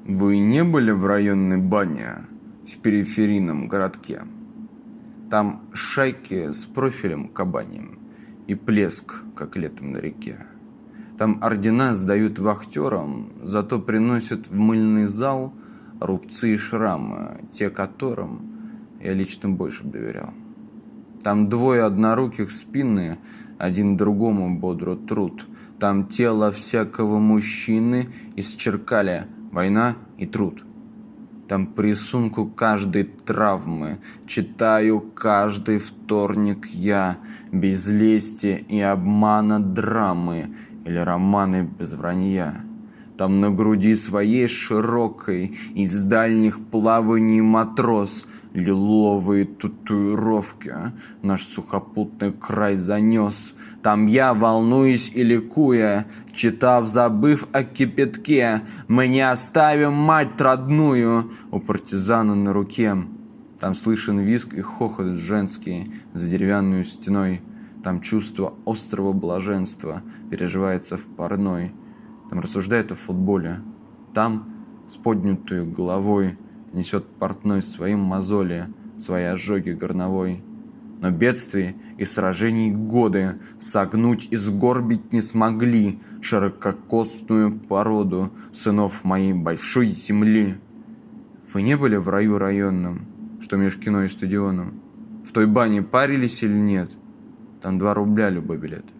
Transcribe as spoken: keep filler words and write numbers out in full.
Вы не были в районной бане в периферийном городке? Там шайки с профилем кабаньим и плеск, как летом на реке. Там ордена сдают вахтерам, зато приносят в мыльный зал рубцы и шрамы, те которым я лично больше доверял. Там двое одноруких спины, один другому бодро труд. Там тело всякого мужчины исчеркали война и труд. Там по рисунку каждой травмы читаю каждый вторник я без лести и обмана драмы или романы без вранья. Там на груди своей широкой из дальних плаваний матрос лиловые татуировки наш сухопутный край занес. Там я, волнуясь и ликуя, читав, забыв о кипятке, мы не оставим мать родную у партизана на руке. Там слышен визг и хохот женский за деревянную стеной. Там чувство острого блаженства переживается в парной. Там рассуждает о футболе. Там с поднятой головой несет портной своим мозоли, свои ожоги горновой. Но бедствий и сражений годы согнуть и сгорбить не смогли ширококосную породу сынов моей большой земли. Вы не были в раю районном, что меж кино и стадионом? В той бане парились или нет? Там два рубля любой билет.